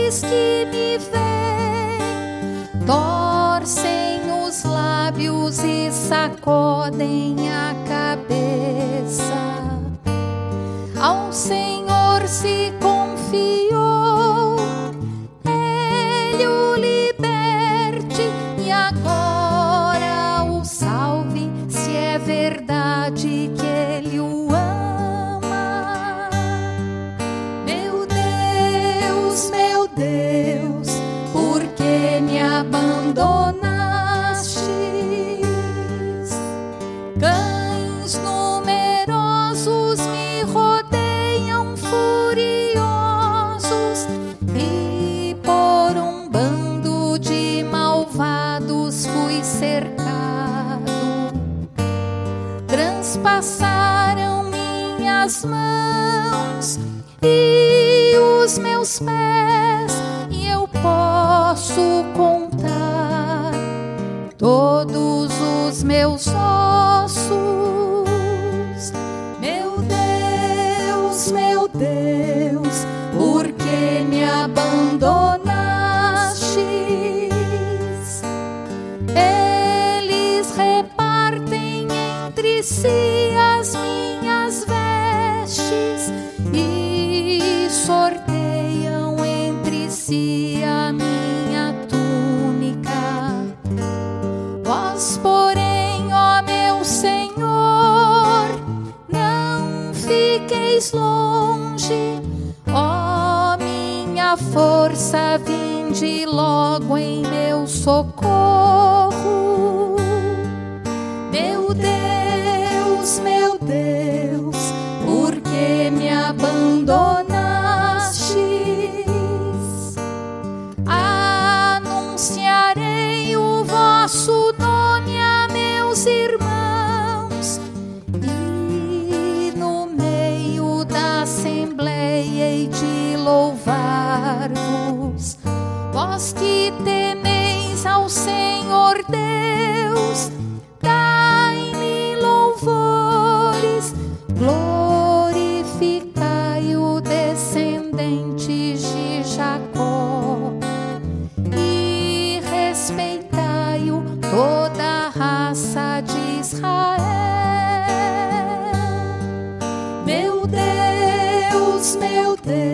aqueles que me veem torcem os lábios e sacodem a cabeça. Ao Senhor se confiou, Ele o liberte e agora o salve, se é verdade que Ele o ama. Meu Deus, por que me abandonaste? Cães numerosos me rodeiam furiosos, e por um bando de malvados fui cercado. Transpassaram minhas mãos e os meus pés, e eu posso contar todos os meus ossos. Meu Deus, por que me abandonaste? Eles repartem entre si as minhas vestes e sorteiam entre si a minha túnica. Vós, porém, ó meu Senhor, não fiqueis longe, ó minha força, vinde logo em meu socorro. Meu Deus, por que me abandonastes? Anunciarei o vosso nome a meus irmãos, e no meio da assembleia hei de louvar-vos. Vós que temeis ao Senhor Deus, dai-lhe louvores, glorificai-o, descendentes de Jacó, e respeitai-o, toda a raça de Israel. Meu Deus,